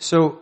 So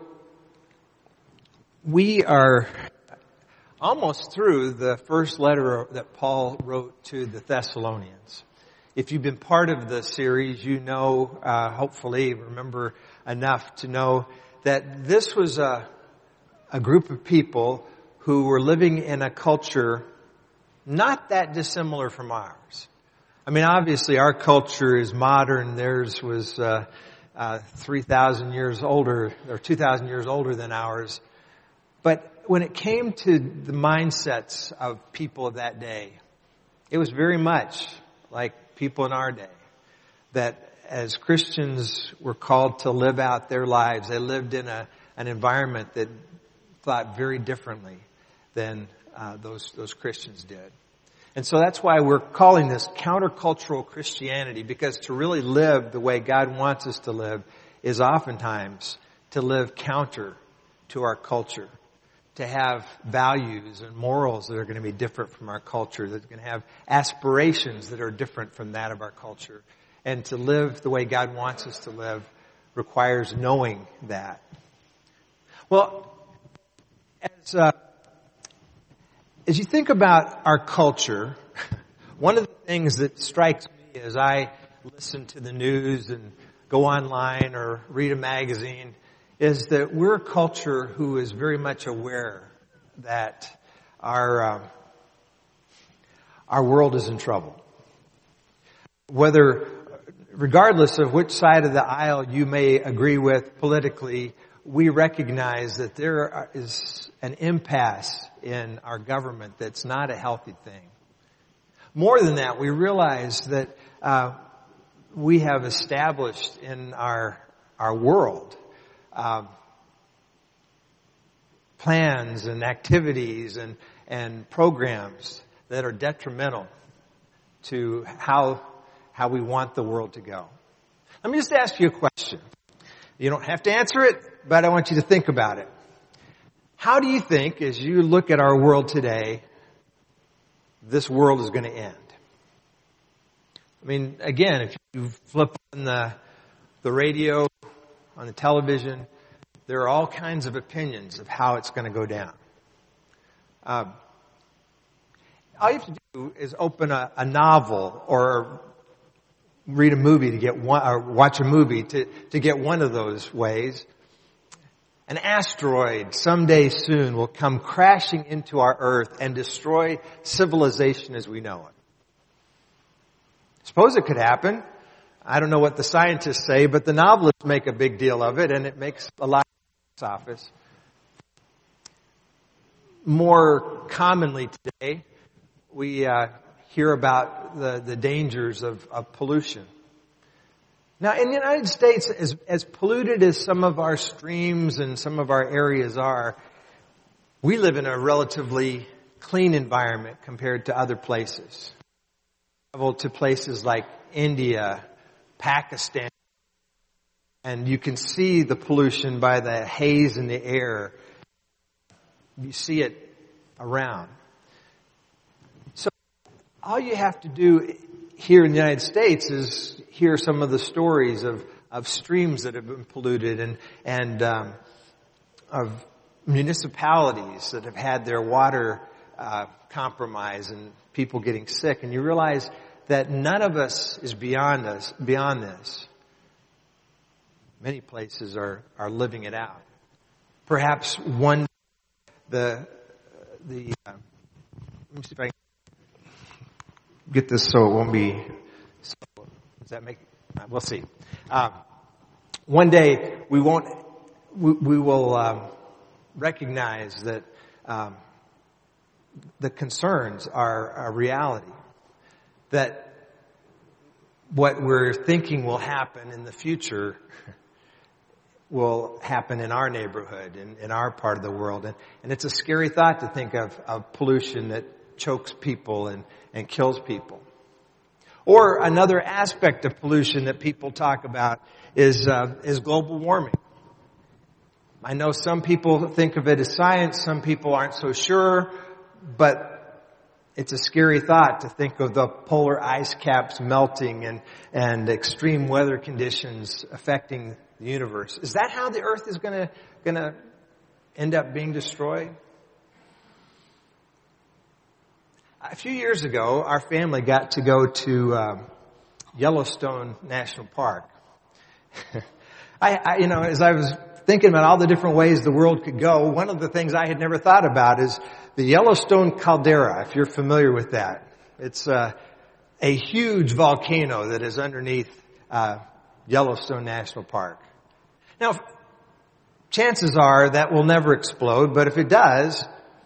we are almost through the first letter that Paul wrote to the Thessalonians. If you've been part of the series, you know, hopefully remember enough to know that this was a group of people who were living in a culture not that dissimilar from ours. I mean, obviously our culture is modern. Theirs was 3,000 years older, or 2,000 years older than ours. But when it came to the mindsets of people of that day, it was very much like people in our day. That as Christians were called to live out their lives, they lived in an environment that thought very differently than those Christians did. And so that's why we're calling this countercultural Christianity, because to really live the way God wants us to live is oftentimes to live counter to our culture, to have values and morals that are going to be different from our culture, that are going to have aspirations that are different from that of our culture. And to live the way God wants us to live requires knowing that. Well, as you think about our culture, one of the things that strikes me as I listen to the news and go online or read a magazine is that we're a culture who is very much aware that our world is in trouble. Regardless of which side of the aisle you may agree with politically, we recognize that there is an impasse in our government that's not a healthy thing. More than that, we realize that we have established in our world plans and activities and programs that are detrimental to how we want the world to go. Let me just ask you a question. You don't have to answer it, but I want you to think about it. How do you think, as you look at our world today, this world is going to end? I mean, again, if you flip on the radio, on the television, there are all kinds of opinions of how it's going to go down. All you have to do is open a novel or read a movie to get one, or watch a movie to get one of those ways. An asteroid someday soon will come crashing into our earth and destroy civilization as we know it. Suppose it could happen. I don't know what the scientists say, but the novelists make a big deal of it, and it makes a lot of box office. More commonly today, we hear about the dangers of pollution. Now, in the United States, as polluted as some of our streams and some of our areas are, we live in a relatively clean environment compared to other places. Travel to places like India, Pakistan, and you can see the pollution by the haze in the air. You see it around. So all you have to do here in the United States is hear some of the stories of streams that have been polluted and of municipalities that have had their water compromised and people getting sick. And you realize that none of us is beyond this. Many places are living it out. Perhaps one let me see if I can get this so it won't be. So, does that make? We'll see. One day we will recognize that the concerns are a reality. That what we're thinking will happen in the future will happen in our neighborhood, in our part of the world. And it's a scary thought to think of pollution that chokes people and kills people. Or another aspect of pollution that people talk about is global warming. I know some people think of it as science, some people aren't so sure, but it's a scary thought to think of the polar ice caps melting and extreme weather conditions affecting the universe. Is that how the earth is going to end up being destroyed? A few years ago, our family got to go to Yellowstone National Park. As I was thinking about all the different ways the world could go, one of the things I had never thought about is the Yellowstone caldera, if you're familiar with that. It's a huge volcano that is underneath Yellowstone National Park. Now, chances are that will never explode, but if it does,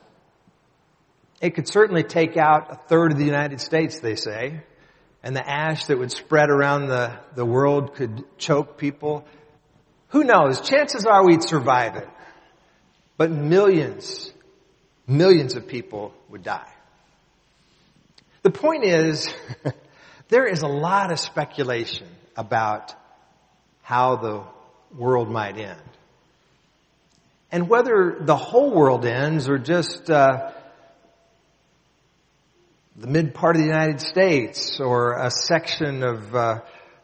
it could certainly take out a third of the United States, they say. And the ash that would spread around the world could choke people. Who knows? Chances are we'd survive it. But millions of people would die. The point is, there is a lot of speculation about how the world might end. And whether the whole world ends or just the mid part of the United States or a section of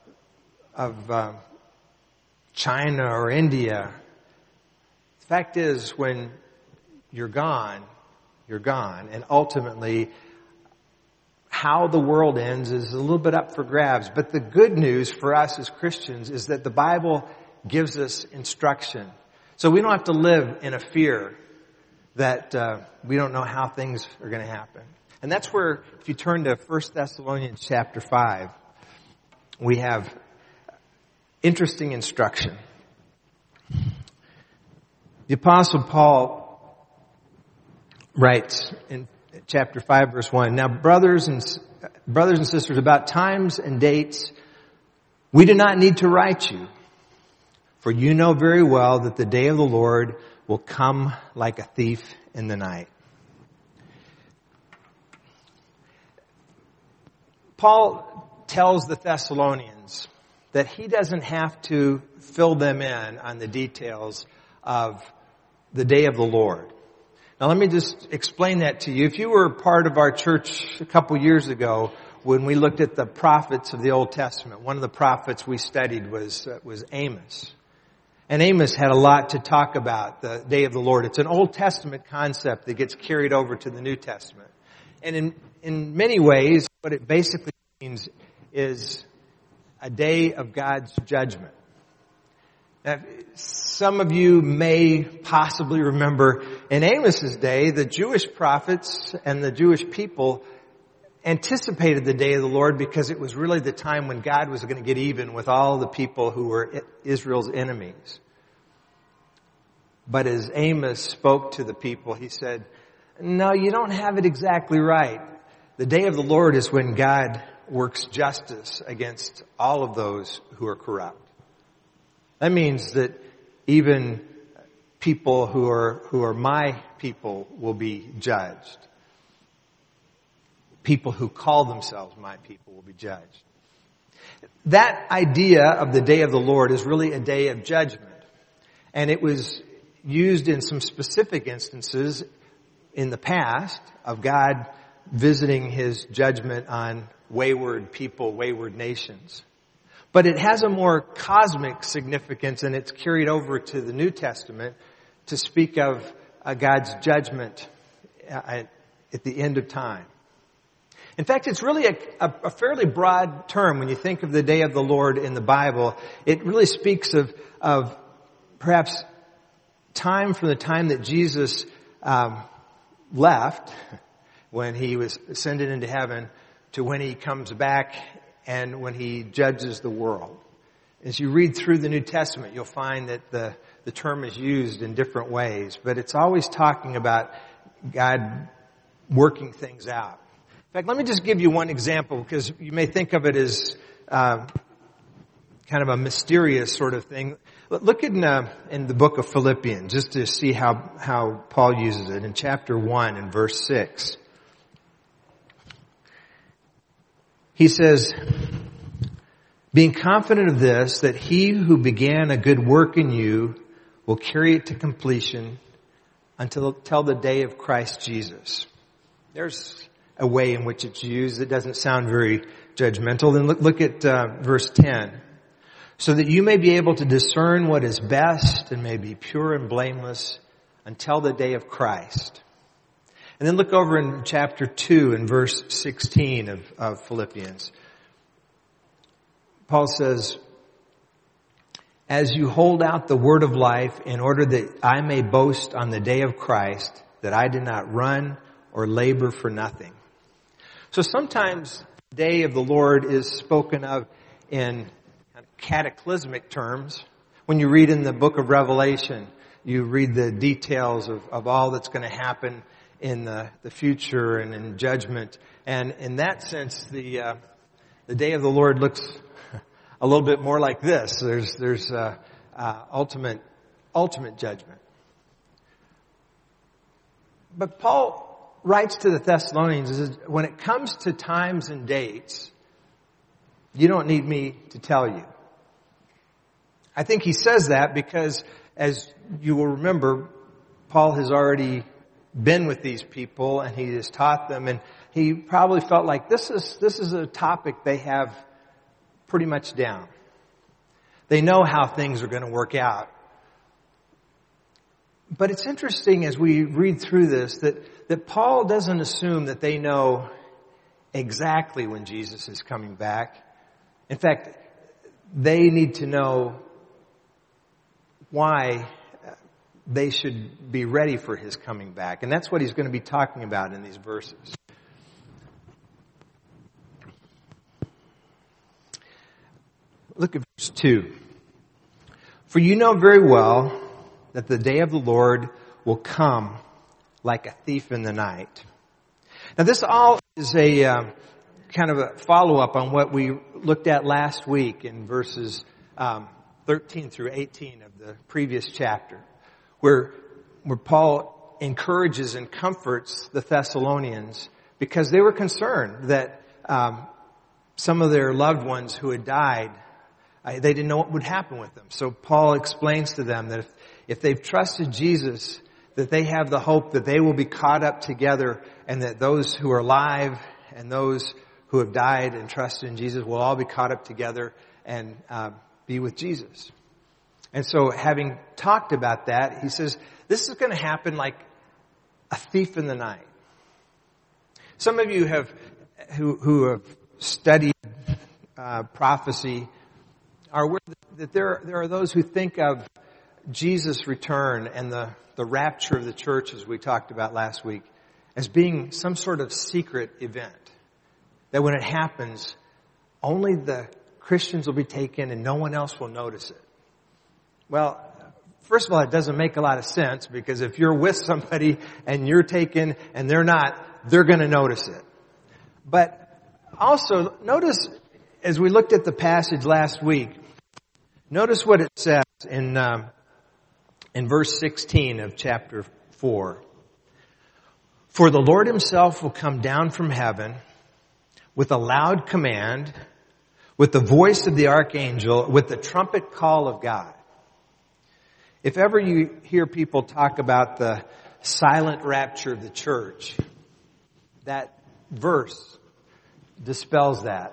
China or India. The fact is, when you're gone, and ultimately how the world ends is a little bit up for grabs. But the good news for us as Christians is that the Bible gives us instruction. So we don't have to live in a fear that we don't know how things are going to happen. And that's where, if you turn to 1 Thessalonians chapter 5, we have interesting instruction. The Apostle Paul writes in chapter 5, verse 1, "Now brothers and sisters, about times and dates, we do not need to write you, for you know very well that the day of the Lord will come like a thief in the night." Paul tells the Thessalonians that he doesn't have to fill them in on the details of the day of the Lord. Now let me just explain that to you. If you were part of our church a couple years ago when we looked at the prophets of the Old Testament, one of the prophets we studied was Amos. And Amos had a lot to talk about the day of the Lord. It's an Old Testament concept that gets carried over to the New Testament. And in many ways, what it basically means is a day of God's judgment. Now, some of you may possibly remember in Amos's day, the Jewish prophets and the Jewish people anticipated the day of the Lord because it was really the time when God was going to get even with all the people who were Israel's enemies. But as Amos spoke to the people, he said, "No, you don't have it exactly right. The day of the Lord is when God works justice against all of those who are corrupt." That means that even people who are my people will be judged. People who call themselves my people will be judged. That idea of the day of the Lord is really a day of judgment. And it was used in some specific instances in the past of God visiting his judgment on wayward people, wayward nations. But it has a more cosmic significance, and it's carried over to the New Testament to speak of God's judgment at the end of time. In fact, it's really a fairly broad term when you think of the day of the Lord in the Bible. It really speaks of perhaps time from the time that Jesus left, when he was ascended into heaven, to when he comes back and when he judges the world. As you read through the New Testament, you'll find that the term is used in different ways, but it's always talking about God working things out. In fact, let me just give you one example, because you may think of it as kind of a mysterious sort of thing. Look in the book of Philippians, just to see how Paul uses it. In chapter 1 and verse 6, he says, "Being confident of this, that he who began a good work in you will carry it to completion until the day of Christ Jesus." There's a way in which it's used that doesn't sound very judgmental. Then look at verse 10. so that you may be able to discern what is best and may be pure and blameless until the day of Christ. And then look over in chapter 2 and verse 16 of Philippians. Paul says, as you hold out the word of life in order that I may boast on the day of Christ, that I did not run or labor for nothing. So sometimes the day of the Lord is spoken of in cataclysmic terms. When you read in the book of Revelation, you read the details of all that's going to happen in the future and in judgment. And in that sense, the day of the Lord looks a little bit more like this. There's ultimate judgment. But Paul writes to the Thessalonians, says, when it comes to times and dates, you don't need me to tell you. I think he says that because, as you will remember, Paul has already been with these people and he has taught them, and he probably felt like this is a topic they have pretty much down. They know how things are going to work out. But it's interesting as we read through this that Paul doesn't assume that they know exactly when Jesus is coming back. In fact, they need to know why they should be ready for his coming back. And that's what he's going to be talking about in these verses. Look at verse 2. For you know very well that the day of the Lord will come like a thief in the night. Now this all is a kind of a follow-up on what we looked at last week in verses 13 through 18 of the previous chapter, where Paul encourages and comforts the Thessalonians because they were concerned that some of their loved ones who had died, they didn't know what would happen with them. So Paul explains to them that if they've trusted Jesus, that they have the hope that they will be caught up together, and that those who are alive and those who have died and trusted in Jesus will all be caught up together and be with Jesus. And so having talked about that, he says, this is going to happen like a thief in the night. Some of you who have studied prophecy are aware that there are those who think of Jesus' return and the rapture of the church, as we talked about last week, as being some sort of secret event. That when it happens, only the Christians will be taken and no one else will notice it. Well, first of all, it doesn't make a lot of sense, because if you're with somebody and you're taken and they're not, they're going to notice it. But also, notice, as we looked at the passage last week, notice what it says in verse 16 of chapter 4. For the Lord himself will come down from heaven with a loud command, with the voice of the archangel, with the trumpet call of God. If ever you hear people talk about the silent rapture of the church, that verse dispels that.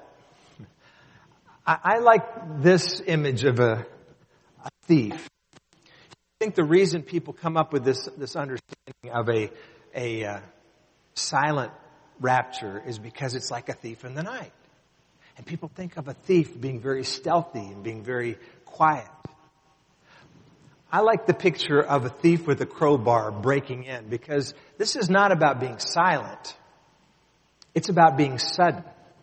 I like this image of a thief. I think the reason people come up with this understanding of a silent rapture is because it's like a thief in the night. And people think of a thief being very stealthy and being very quiet. I like the picture of a thief with a crowbar breaking in, because this is not about being silent. It's about being sudden.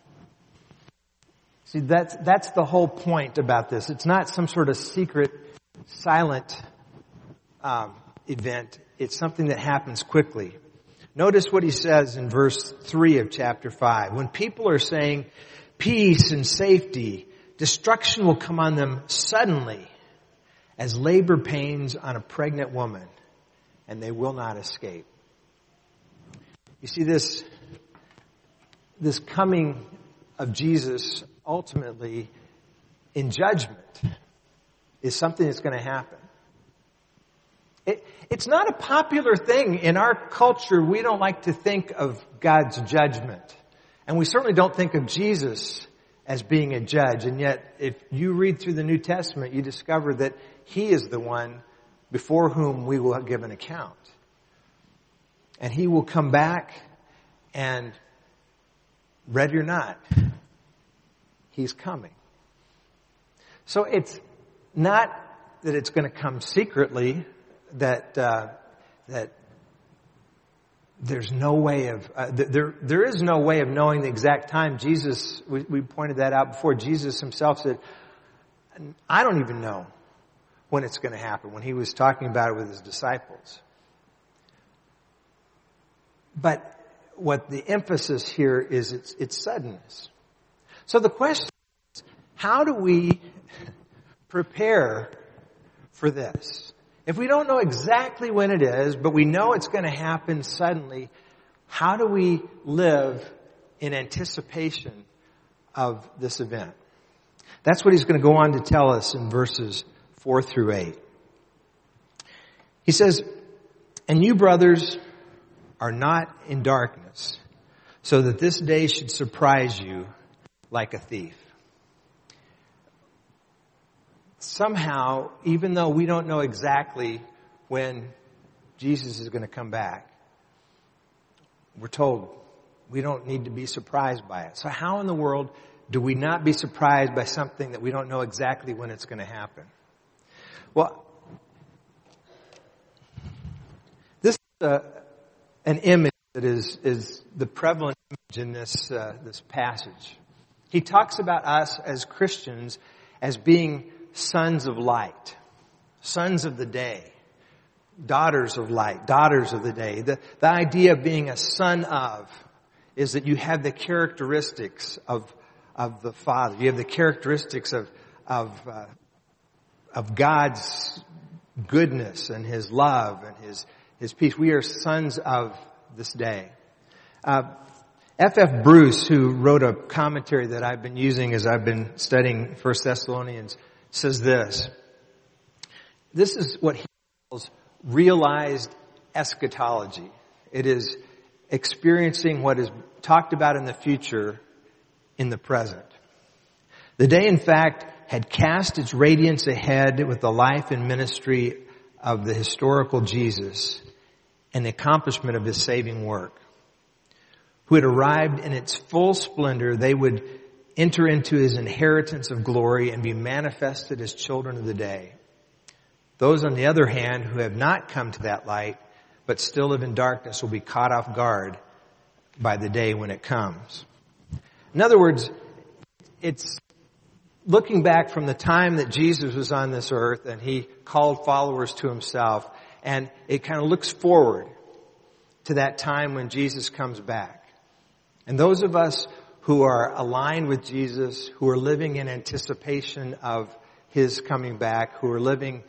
See, that's the whole point about this. It's not some sort of secret, silent event. It's something that happens quickly. Notice what he says in verse 3 of chapter 5. When people are saying peace and safety, destruction will come on them suddenly as labor pains on a pregnant woman, and they will not escape. You see, this coming of Jesus ultimately in judgment is something that's going to happen. It's not a popular thing in our culture. We don't like to think of God's judgment. And we certainly don't think of Jesus as being a judge. And yet, if you read through the New Testament, you discover that He is the one before whom we will give an account. And He will come back, and ready or not, He's coming. So it's not that it's going to come secretly, that there's no way of, there is no way of knowing the exact time. Jesus, we pointed that out before. Jesus Himself said, I don't even know when it's going to happen, when He was talking about it with His disciples. But what the emphasis here is, it's suddenness. So the question is, how do we prepare for this? If we don't know exactly when it is, but we know it's going to happen suddenly, how do we live in anticipation of this event? That's what he's going to go on to tell us in verses 4 through 8. He says, and you, brothers, are not in darkness, so that this day should surprise you like a thief. Somehow, even though we don't know exactly when Jesus is going to come back, we're told we don't need to be surprised by it. So how in the world do we not be surprised by something that we don't know exactly when it's going to happen? Well, this is an image that is the prevalent image in this passage. He talks about us as Christians as being sons of light, sons of the day, daughters of light, daughters of the day. The idea of being a son of is that you have the characteristics of the Father. You have the characteristics of God's goodness and His love and His peace. We are sons of this day. F.F. Bruce, who wrote a commentary that I've been using as I've been studying 1 Thessalonians, says this. This is what he calls realized eschatology. It is experiencing what is talked about in the future in the present. The day, in fact, had cast its radiance ahead with the life and ministry of the historical Jesus and the accomplishment of His saving work. Who had arrived in its full splendor, they would enter into His inheritance of glory and be manifested as children of the day. Those, on the other hand, who have not come to that light, but still live in darkness, will be caught off guard by the day when it comes. In other words, it's looking back from the time that Jesus was on this earth and He called followers to Himself, and it kind of looks forward to that time when Jesus comes back. And those of us who are aligned with Jesus, who are living in anticipation of His coming back, who are living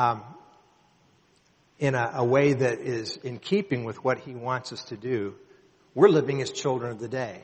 in a way that is in keeping with what He wants us to do, we're living as children of the day.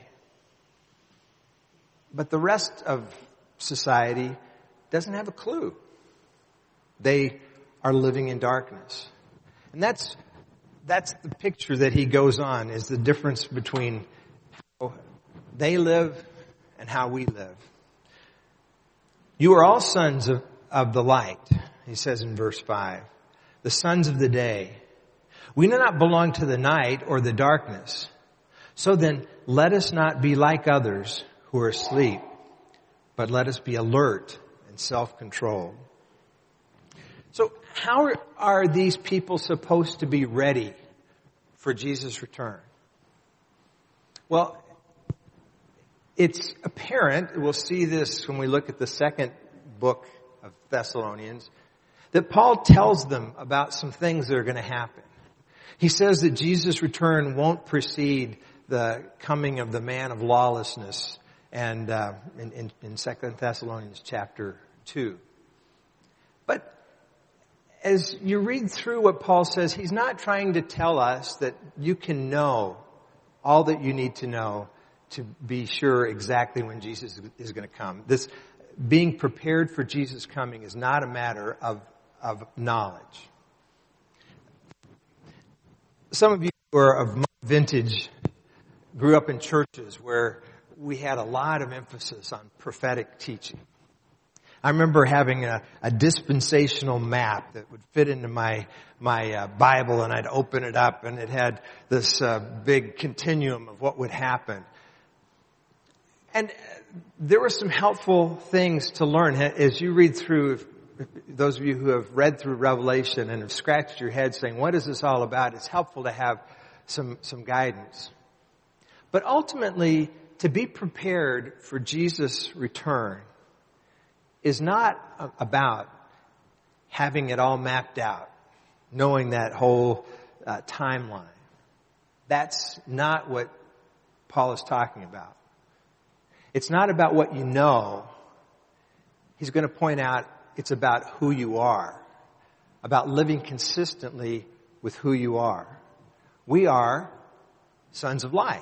But the rest of society doesn't have a clue. They are living in darkness. And that's the picture that he goes on, is the difference between how they live and how we live. You are all sons of the light, he says in verse 5. The sons of the day. We do not belong to the night or the darkness. So then, let us not be like others who are asleep, but let us be alert and self-controlled. So how are these people supposed to be ready for Jesus' return? Well, it's apparent, we'll see this when we look at the second book of Thessalonians, that Paul tells them about some things that are going to happen. He says that Jesus' return won't precede the coming of the man of lawlessness, and in 2 Thessalonians chapter 2. But as you read through what Paul says, he's not trying to tell us that you can know all that you need to know to be sure exactly when Jesus is going to come. This being prepared for Jesus' coming is not a matter of knowledge. Some of you who are of my vintage grew up in churches where we had a lot of emphasis on prophetic teaching. I remember having a dispensational map that would fit into my Bible, and I'd open it up, and it had this big continuum of what would happen. And there were some helpful things to learn as you read through. Those of you who have read through Revelation and have scratched your head saying, "What is this all about?" It's helpful to have some guidance. But ultimately, to be prepared for Jesus' return is not about having it all mapped out, knowing that whole timeline. That's not what Paul is talking about. It's not about what you know. He's going to point out it's about who you are, about living consistently with who you are. We are sons of light.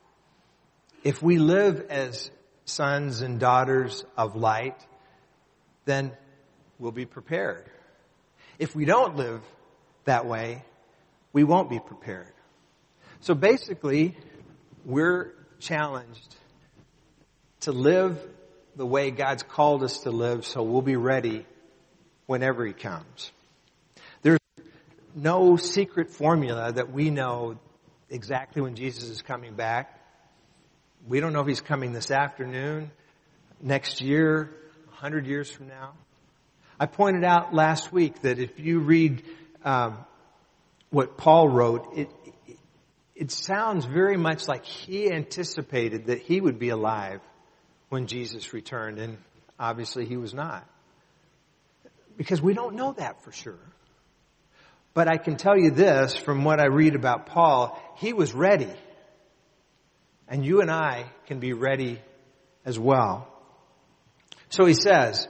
If we live as sons and daughters of light, then we'll be prepared. If we don't live that way, we won't be prepared. So basically, we're challenged to live the way God's called us to live, so we'll be ready whenever He comes. There's no secret formula that we know exactly when Jesus is coming back. We don't know if He's coming this afternoon, next year, 100 years from now. I pointed out last week that if you read what Paul wrote, it sounds very much like he anticipated that he would be alive when Jesus returned, and obviously he was not. Because we don't know that for sure. But I can tell you this, from what I read about Paul, he was ready. And you and I can be ready as well. So he says,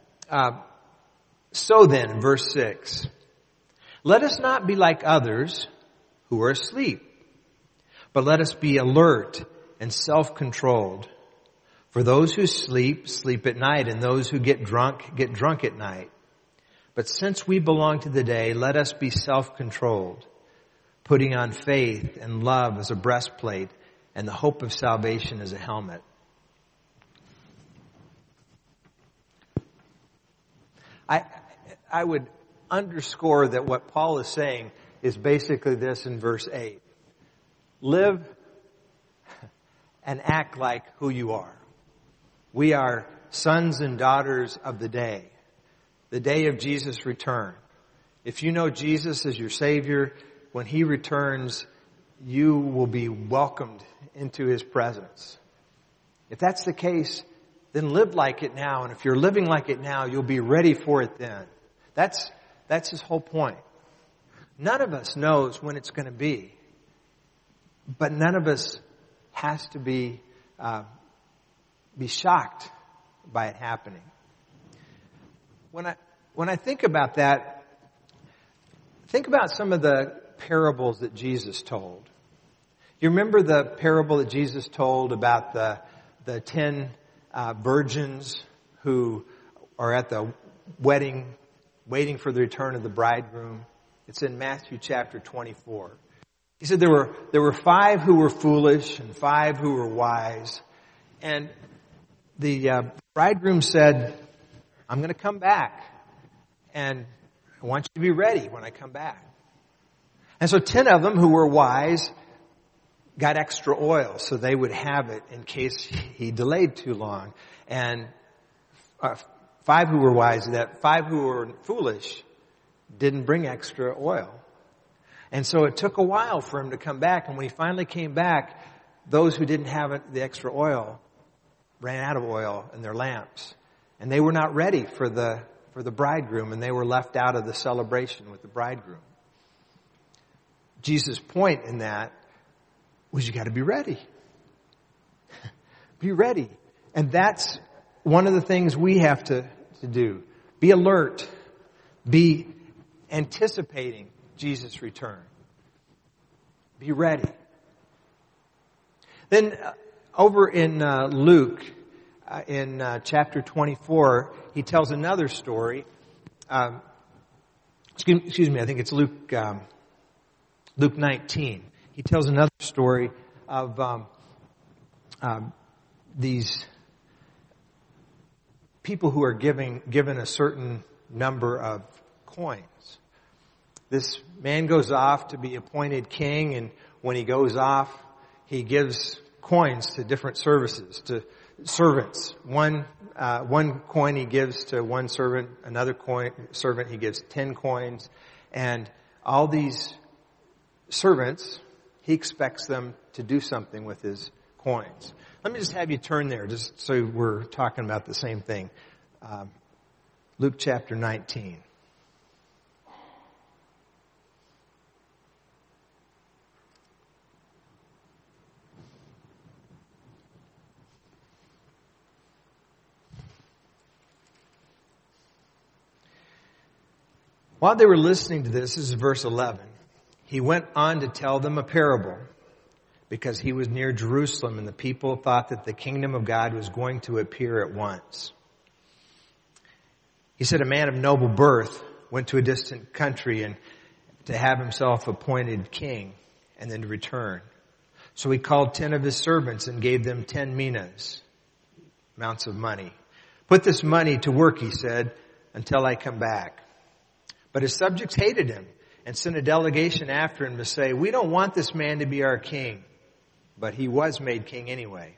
so then, verse 6, let us not be like others who are asleep, but let us be alert and self-controlled. For those who sleep, sleep at night, and those who get drunk at night. But since we belong to the day, let us be self-controlled, putting on faith and love as a breastplate, and the hope of salvation as a helmet. I would underscore that what Paul is saying is basically this in verse 8. Live and act like who you are. We are sons and daughters of the day of Jesus' return. If you know Jesus as your Savior, when He returns, you will be welcomed into His presence. If that's the case, then live like it now. And if you're living like it now, you'll be ready for it then. That's his whole point. None of us knows when it's going to be. But none of us has to be shocked by it happening. When I think about that, think about some of the parables that Jesus told. You remember the parable that Jesus told about the 10 virgins who are at the wedding waiting for the return of the bridegroom? It's in Matthew chapter 24. He said there were 5 who were foolish and 5 who were wise. And the bridegroom said, I'm going to come back, and I want you to be ready when I come back. And so 10 of them who were wise got extra oil so they would have it in case he delayed too long. And 5 who were wise, that 5 who were foolish didn't bring extra oil. And so it took a while for him to come back. And when he finally came back, those who didn't have the extra oil ran out of oil in their lamps. And they were not ready for the bridegroom, and they were left out of the celebration with the bridegroom. Jesus' point in that was you got to be ready. Be ready. And that's one of the things we have to do. Be alert. Be anticipating Jesus' return. Be ready. Then over in Luke, in chapter 24, he tells another story. Excuse me, I think it's Luke 19. He tells another story of these people who are given a certain number of coins. This man goes off to be appointed king, and when he goes off, he gives coins to different servants. One coin he gives to one servant, another servant he gives 10 coins, and all these servants, he expects them to do something with his coins. Let me just have you turn there, just so we're talking about the same thing. Luke chapter 19. While they were listening to this is verse 11, he went on to tell them a parable, because he was near Jerusalem and the people thought that the kingdom of God was going to appear at once. He said, a man of noble birth went to a distant country and to have himself appointed king and then to return. So he called 10 of his servants and gave them 10 minas, amounts of money. Put this money to work, he said, until I come back. But his subjects hated him and sent a delegation after him to say, we don't want this man to be our king. But he was made king anyway.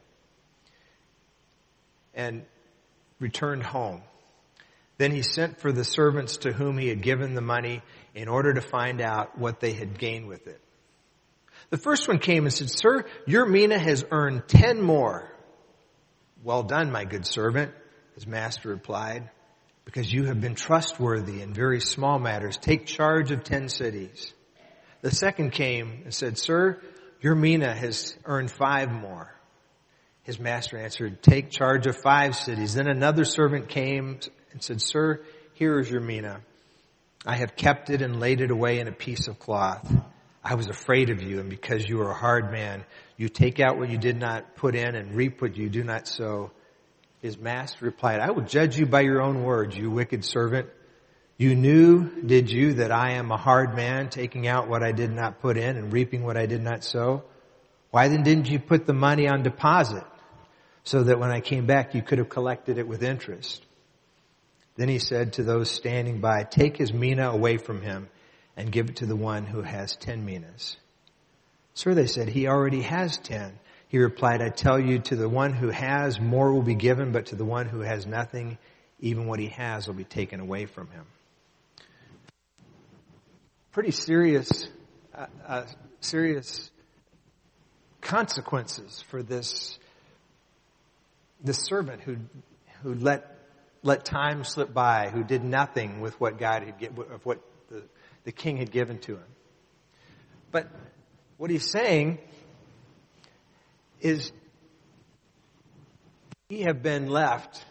And returned home. Then he sent for the servants to whom he had given the money in order to find out what they had gained with it. The first one came and said, sir, your mina has earned 10 more. Well done, my good servant, his master replied. Because you have been trustworthy in very small matters, take charge of 10 cities. The second came and said, sir, your mina has earned 5 more. His master answered, take charge of 5 cities. Then another servant came and said, sir, here is your mina. I have kept it and laid it away in a piece of cloth. I was afraid of you, and because you are a hard man, you take out what you did not put in and reap what you do not sow. His master replied, I will judge you by your own words, you wicked servant. You knew, did you, that I am a hard man, taking out what I did not put in and reaping what I did not sow? Why then didn't you put the money on deposit, so that when I came back you could have collected it with interest? Then he said to those standing by, take his mina away from him and give it to the one who has 10 minas. Sir, they said, he already has 10. He replied, I tell you, to the one who has, more will be given, but to the one who has nothing, even what he has will be taken away from him. Pretty serious consequences for this servant who let time slip by, who did nothing with what God had of what the king had given to him. But what he's saying is, we have been left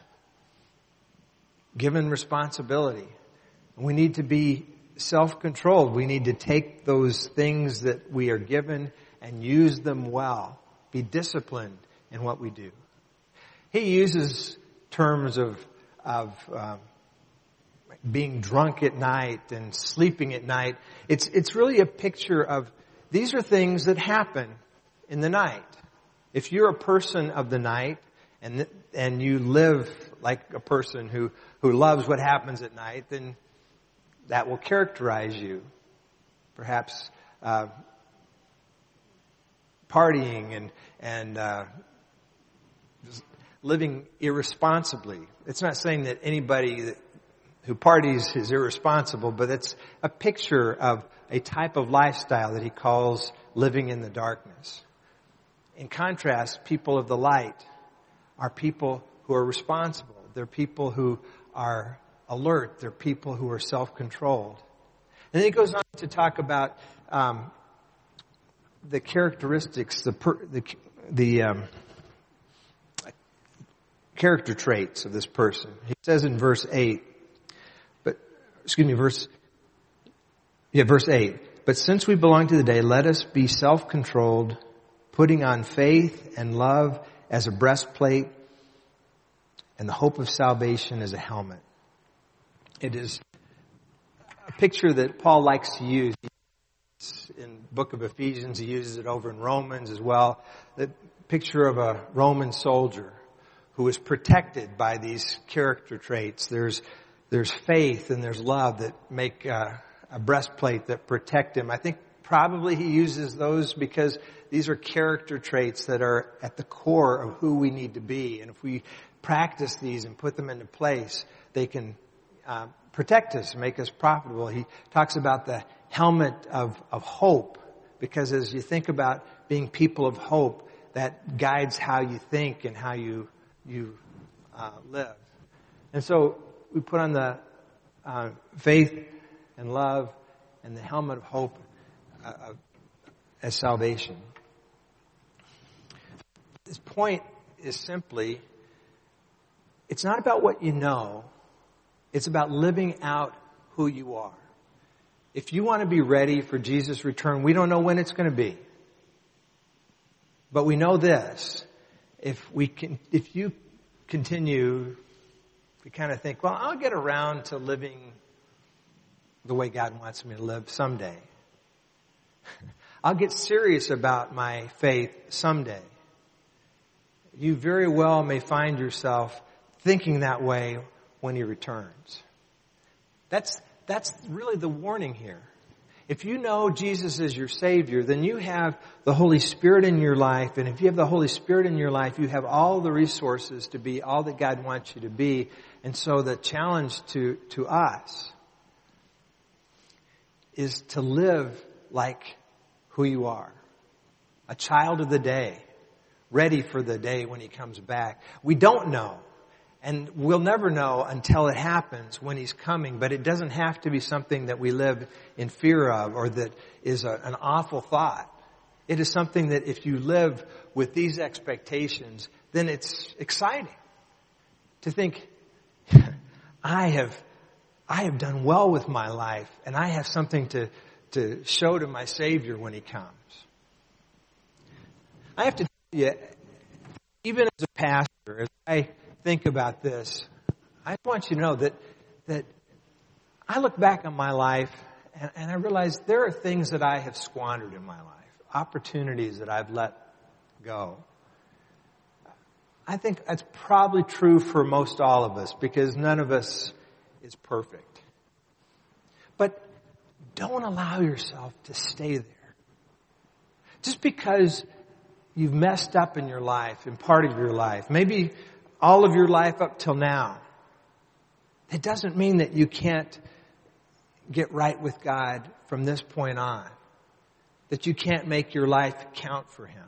given responsibility. We need to be self-controlled. We need to take those things that we are given and use them well. Be disciplined in what we do. He uses terms of being drunk at night and sleeping at night. It's really a picture of, these are things that happen in the night. If you're a person of the night and you live like a person who loves what happens at night, then that will characterize you. Perhaps partying and just living irresponsibly. It's not saying that anybody who parties is irresponsible, but it's a picture of a type of lifestyle that he calls living in the darkness. In contrast, people of the light are people who are responsible. They're people who are alert. They're people who are self-controlled. And then he goes on to talk about the characteristics, the character traits of this person. He says in verse 8, verse 8, but since we belong to the day, let us be self-controlled, putting on faith and love as a breastplate and the hope of salvation as a helmet. It is a picture that Paul likes to use. In the book of Ephesians, he uses it over in Romans as well. That picture of a Roman soldier who is protected by these character traits. There's faith and there's love that make a breastplate that protect him. I think probably he uses those because these are character traits that are at the core of who we need to be. And if we practice these and put them into place, they can protect us, make us profitable. He talks about the helmet of hope, because as you think about being people of hope, that guides how you think and how you live. And so we put on the faith and love and the helmet of hope as salvation. This point is simply, it's not about what you know. It's about living out who you are. If you want to be ready for Jesus' return, we don't know when it's going to be. But we know this. If you continue, we kind of think, well, I'll get around to living the way God wants me to live someday. I'll get serious about my faith someday. You very well may find yourself thinking that way when He returns. That's really the warning here. If you know Jesus is your Savior, then you have the Holy Spirit in your life. And if you have the Holy Spirit in your life, you have all the resources to be all that God wants you to be. And so the challenge to us is to live like who you are. A child of the day, ready for the day when He comes back. We don't know. And we'll never know until it happens when He's coming. But it doesn't have to be something that we live in fear of or that is an awful thought. It is something that if you live with these expectations, then it's exciting to think, I have done well with my life and I have something to show to my Savior when He comes. I have to tell you, even as a pastor, as I think about this, I want you to know that I look back on my life and I realize there are things that I have squandered in my life, opportunities that I've let go. I think that's probably true for most all of us because none of us is perfect. But don't allow yourself to stay there. Just because you've messed up in your life, in part of your life, maybe all of your life up till now, it doesn't mean that you can't get right with God from this point on. That you can't make your life count for Him.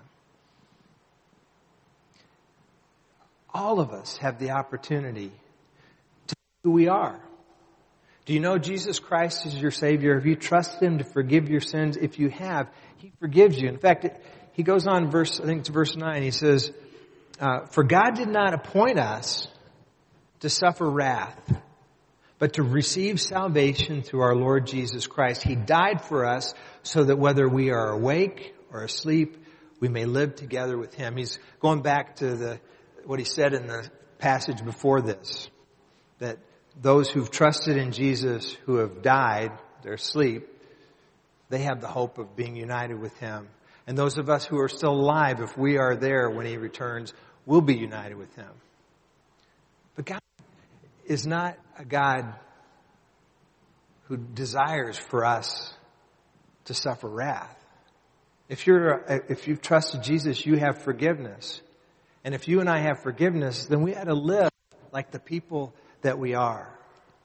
All of us have the opportunity to be who we are. Do you know Jesus Christ is your Savior? Have you trusted Him to forgive your sins? If you have, He forgives you. In fact, He goes on, I think it's verse 9, He says, for God did not appoint us to suffer wrath, but to receive salvation through our Lord Jesus Christ. He died for us so that whether we are awake or asleep, we may live together with Him. He's going back to what He said in the passage before this, that those who've trusted in Jesus, who have died, they're asleep, they have the hope of being united with Him. And those of us who are still alive, if we are there when He returns, we'll be united with Him. But God is not a God who desires for us to suffer wrath. If you've trusted Jesus, you have forgiveness. And if you and I have forgiveness, then we ought to live like the people that we are.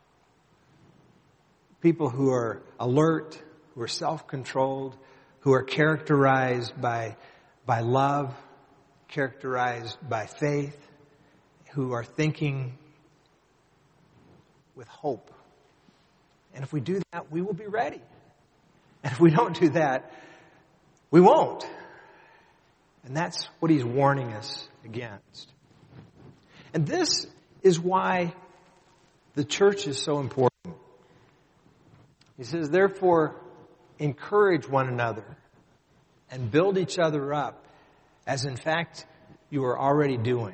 People who are alert, who are self-controlled, who are characterized by love, characterized by faith, who are thinking with hope. And if we do that, we will be ready. And if we don't do that, we won't. And that's what He's warning us against. And this is why the church is so important. He says, therefore, encourage one another and build each other up, as in fact you are already doing.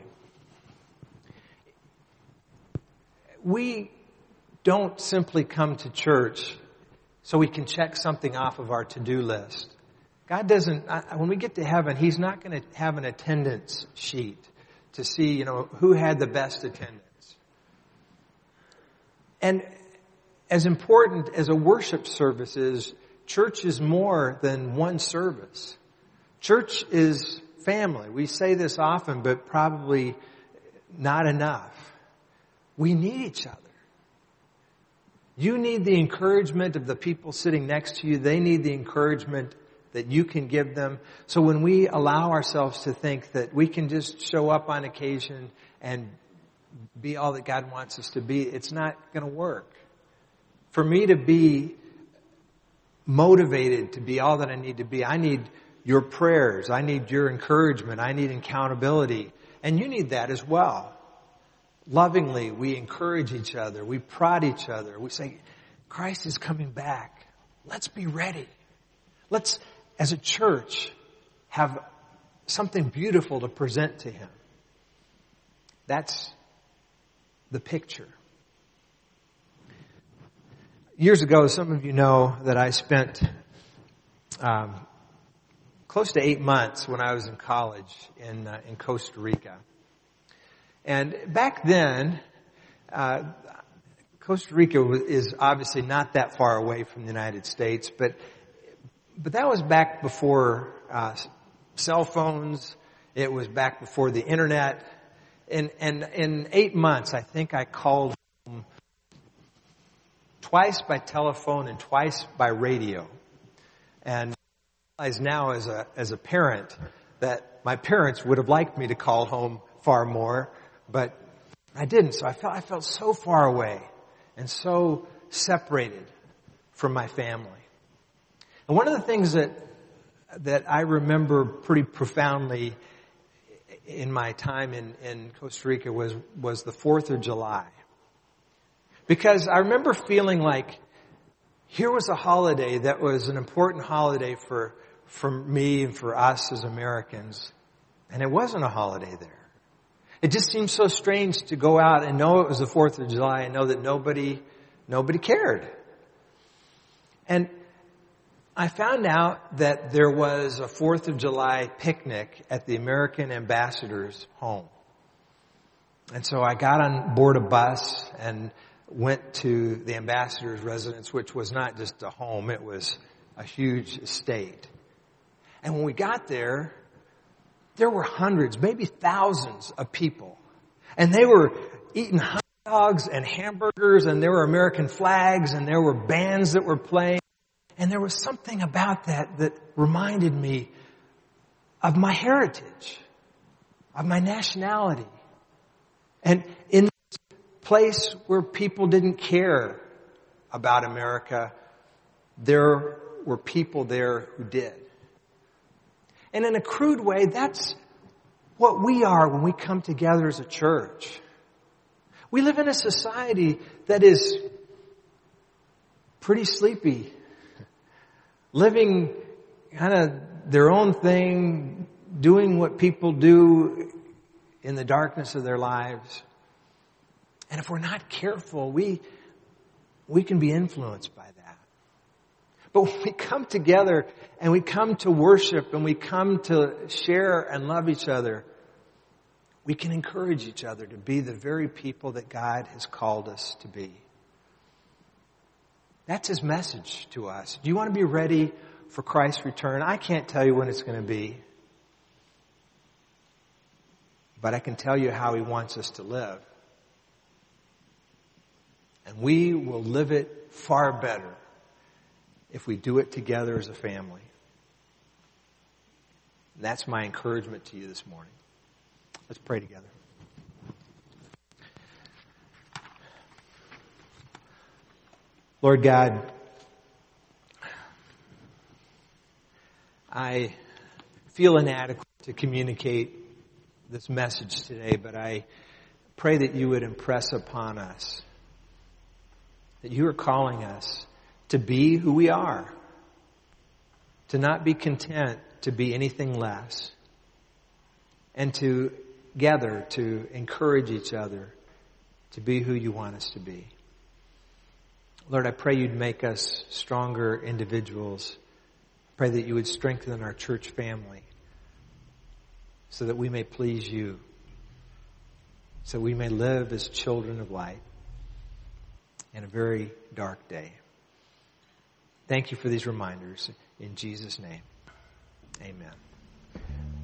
We don't simply come to church so we can check something off of our to-do list. God doesn't, when we get to heaven, He's not going to have an attendance sheet to see, who had the best attendance. And as important as a worship service is, church is more than one service. Church is family. We say this often, but probably not enough. We need each other. You need the encouragement of the people sitting next to you. They need the encouragement that you can give them. So when we allow ourselves to think that we can just show up on occasion and be all that God wants us to be, it's not going to work. For me to be motivated to be all that I need to be, I need your prayers. I need your encouragement. I need accountability. And you need that as well. Lovingly, we encourage each other. We prod each other. We say, Christ is coming back. Let's be ready. Let's, as a church, have something beautiful to present to Him. That's the picture. Years ago, some of you know that I spent close to 8 months when I was in college in Costa Rica. And back then, Costa Rica is obviously not that far away from the United States, but that was back before cell phones. It was back before the internet. And in 8 months, I think I called home twice by telephone and twice by radio. And I realize now as a parent that my parents would have liked me to call home far more, but I didn't. So I felt so far away and so separated from my family. And one of the things that I remember pretty profoundly in my time in Costa Rica was the 4th of July. Because I remember feeling like here was a holiday that was an important holiday for me and for us as Americans. And it wasn't a holiday there. It just seemed so strange to go out and know it was the 4th of July and know that nobody cared. And I found out that there was a 4th of July picnic at the American ambassador's home. And so I got on board a bus and went to the ambassador's residence, which was not just a home, it was a huge estate. And when we got there were hundreds, maybe thousands of people. And they were eating hot dogs and hamburgers, and there were American flags, and there were bands that were playing. And there was something about that reminded me of my heritage, of my nationality. And in this place where people didn't care about America, there were people there who did. And in a crude way, that's what we are when we come together as a church. We live in a society that is pretty sleepy, living kind of their own thing, doing what people do in the darkness of their lives. And if we're not careful, we can be influenced by that. But when we come together and we come to worship and we come to share and love each other, we can encourage each other to be the very people that God has called us to be. That's His message to us. Do you want to be ready for Christ's return? I can't tell you when it's going to be. But I can tell you how He wants us to live. And we will live it far better if we do it together as a family. And that's my encouragement to you this morning. Let's pray together. Lord God, I feel inadequate to communicate this message today, but I pray that you would impress upon us that you are calling us to be who we are, to not be content to be anything less, and together to encourage each other to be who you want us to be. Lord, I pray you'd make us stronger individuals Pray that you would strengthen our church family so that we may please you, so we may live as children of light in a very dark day. Thank you for these reminders. In Jesus' name, amen.